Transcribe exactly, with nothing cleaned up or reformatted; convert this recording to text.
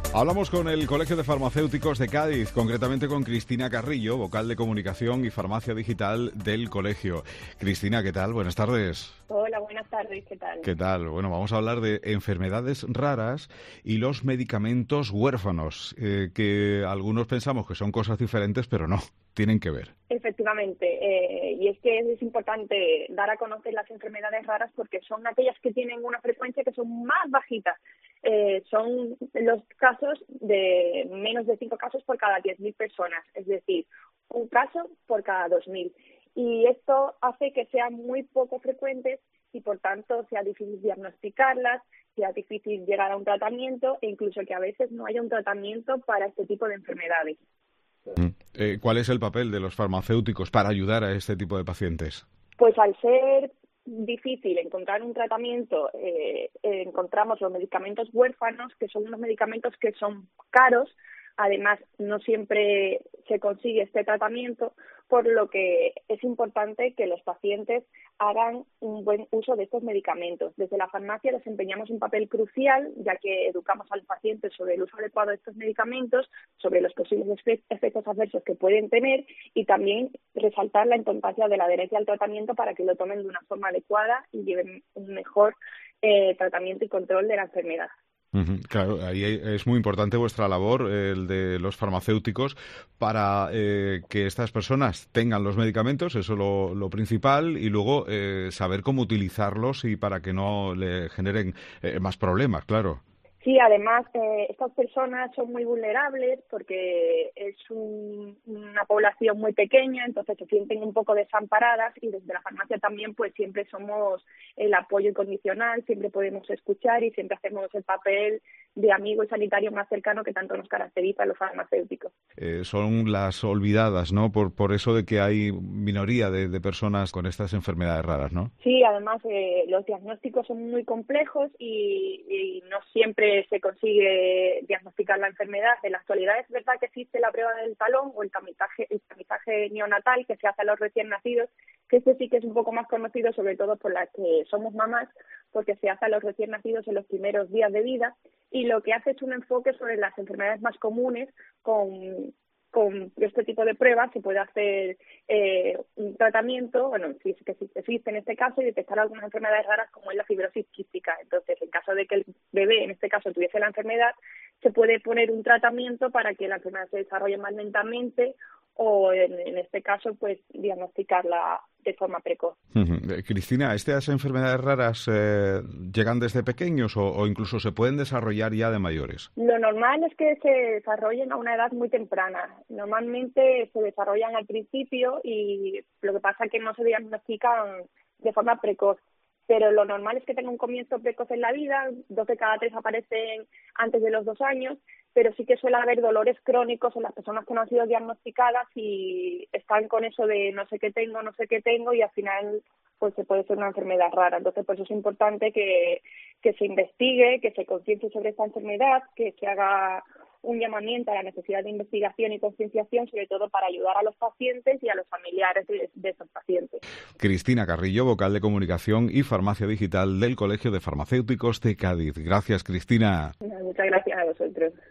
Hablamos con el Colegio de Farmacéuticos de Cádiz, concretamente con Cristina Carrillo, vocal de comunicación y farmacia digital del colegio. Cristina, ¿qué tal? Buenas tardes. Hola, buenas tardes, ¿qué tal? ¿Qué tal? Bueno, vamos a hablar de enfermedades raras y los medicamentos huérfanos, eh, que algunos pensamos que son cosas diferentes, pero no, tienen que ver. Efectivamente, eh, y es que es importante dar a conocer las enfermedades raras porque son aquellas que tienen una frecuencia que son más bajitas. Eh, son los casos de menos de cinco casos por cada diez mil personas, es decir, un caso por cada dos mil. Y esto hace que sean muy poco frecuentes y, por tanto, sea difícil diagnosticarlas, sea difícil llegar a un tratamiento e incluso que a veces no haya un tratamiento para este tipo de enfermedades. Eh, ¿Cuál es el papel de los farmacéuticos para ayudar a este tipo de pacientes? Pues al ser difícil encontrar un tratamiento, eh, eh, encontramos los medicamentos huérfanos, que son unos medicamentos que son caros. Además, no siempre se consigue este tratamiento, por lo que es importante que los pacientes hagan un buen uso de estos medicamentos. Desde la farmacia desempeñamos un papel crucial, ya que educamos al paciente sobre el uso adecuado de estos medicamentos, sobre los posibles efectos adversos que pueden tener y también resaltar la importancia de la adherencia al tratamiento para que lo tomen de una forma adecuada y lleven un mejor eh, tratamiento y control de la enfermedad. Uh-huh. Claro, ahí es muy importante vuestra labor, el de los farmacéuticos, para eh, que estas personas tengan los medicamentos, eso es lo, lo principal, y luego eh, saber cómo utilizarlos y para que no le generen eh, más problemas, claro. Sí, además, eh, estas personas son muy vulnerables porque es un, una población muy pequeña, entonces se sienten un poco desamparadas y desde la farmacia también pues siempre somos el apoyo incondicional, siempre podemos escuchar y siempre hacemos el papel de amigo y sanitario más cercano que tanto nos caracteriza a los farmacéuticos. Eh, son las olvidadas, ¿no? Por, por eso de que hay minoría de, de personas con estas enfermedades raras, ¿no? Sí, además eh, los diagnósticos son muy complejos y, y no siempre se consigue diagnosticar la enfermedad. En la actualidad es verdad que existe la prueba del talón o el tamizaje, el tamizaje neonatal que se hace a los recién nacidos, que este sí que es un poco más conocido, sobre todo por las que somos mamás, porque se hace a los recién nacidos en los primeros días de vida y lo que hace es un enfoque sobre las enfermedades más comunes con... Con este tipo de pruebas se puede hacer eh, un tratamiento, bueno, si es que existe en este caso, y detectar algunas enfermedades raras como es la fibrosis quística. Entonces, en caso de que el bebé, en este caso, tuviese la enfermedad, se puede poner un tratamiento para que la enfermedad se desarrolle más lentamente o, en, en este caso, pues diagnosticarla de forma precoz. Uh-huh. Eh, Cristina, ¿estas enfermedades raras eh, llegan desde pequeños o, o incluso se pueden desarrollar ya de mayores? Lo normal es que se desarrollen a una edad muy temprana. Normalmente se desarrollan al principio y lo que pasa es que no se diagnostican de forma precoz. Pero lo normal es que tenga un comienzo precoz en la vida, dos de cada tres aparecen antes de los dos años, pero sí que suele haber dolores crónicos en las personas que no han sido diagnosticadas y están con eso de no sé qué tengo, no sé qué tengo y al final pues se puede ser una enfermedad rara. Entonces, por eso es importante que, que se investigue, que se conciencie sobre esta enfermedad, que se haga un llamamiento a la necesidad de investigación y concienciación, sobre todo para ayudar a los pacientes y a los familiares de, de esos pacientes. Cristina Carrillo, vocal de comunicación y farmacia digital del Colegio de Farmacéuticos de Cádiz. Gracias, Cristina. Muchas gracias a vosotros.